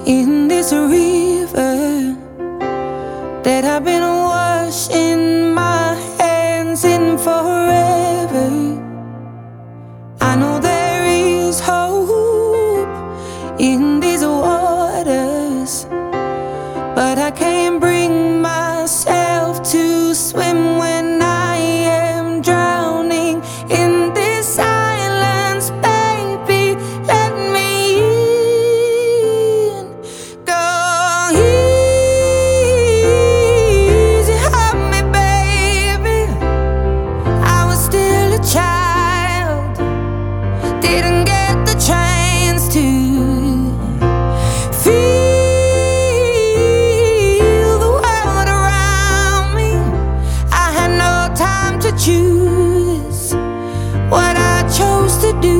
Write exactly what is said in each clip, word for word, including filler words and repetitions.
in this river that I've been washing my hands in forever. I know there is hope in these waters, but I can't bring myself to swim when I am drowning in this silence. Baby, let me in. Go easy on me, baby. I was still a child, didn't get the chance to feel the world around me. I had no time to choose what I chose to do.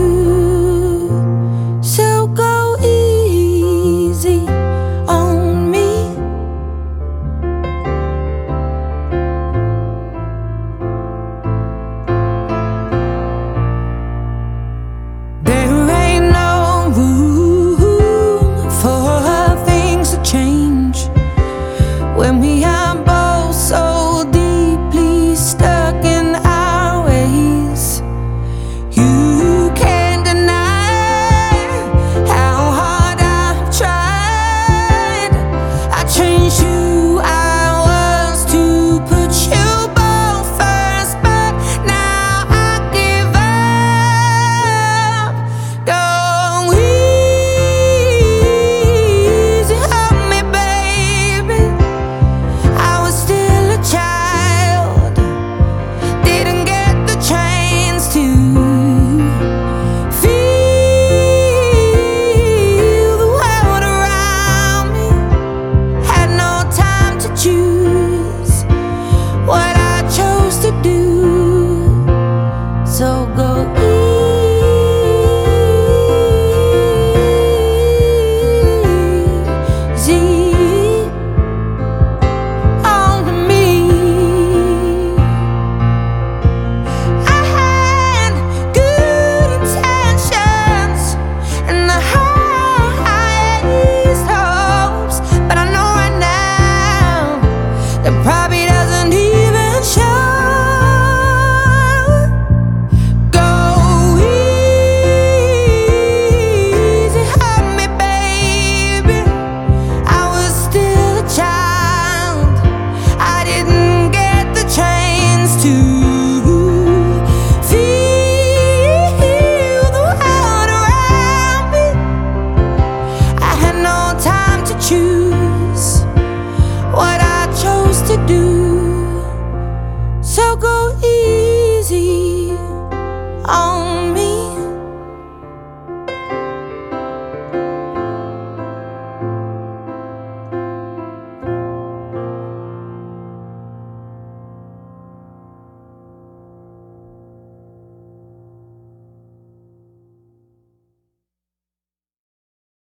So go easy on me. There ain't no room for things to change when we are both so deeply stuck in our ways. You can't deny how hard I've tried. I changed who I was to put you both first, but now I give up. Go easy on me, baby. I was still a child, didn't get the chance to feel the world around me. Had no time to choose what I chose to do. So go easy on me. I had good intentions and the highest hopes, but I know right now that probably doesn't even show. Go easy on me, baby. I was still a child, I didn't get the chance to feel the world around me. I had no time to choose what I chose to do. So go easy on